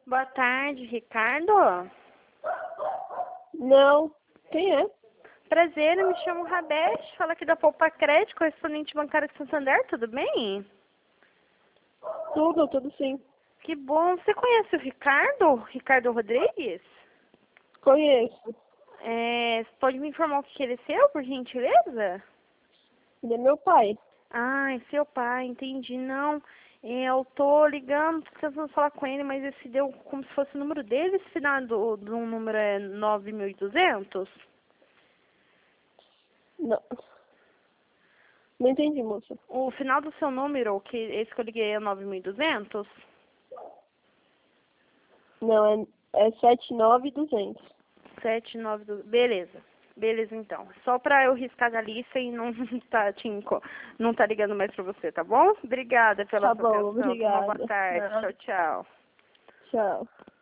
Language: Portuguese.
Boa tarde, Ricardo. Não. Quem é? Prazer, eu me chamo Rabete, falo aqui da Poupa Crédito, correspondente bancário de Santander, tudo bem? Tudo sim. Que bom. Você conhece o Ricardo? Ricardo Rodrigues? Conheço. Você pode me informar o que ele é seu, por gentileza? Ele é meu pai. Ah, é seu pai, entendi. Não, eu tô ligando, tô tentando falar com ele, mas esse deu como se fosse o número dele, esse final do número é 9.200? Não. Não entendi, moça. O final do seu número, esse que eu liguei é 9.200? Não, é 79200. 792. Beleza. Beleza, então. Só pra eu riscar da lista e não não tá ligando mais pra você, tá bom? Obrigada pela Tá sua bom, atenção. Tenha uma boa obrigada. tarde. Não. Tchau, tchau. Tchau.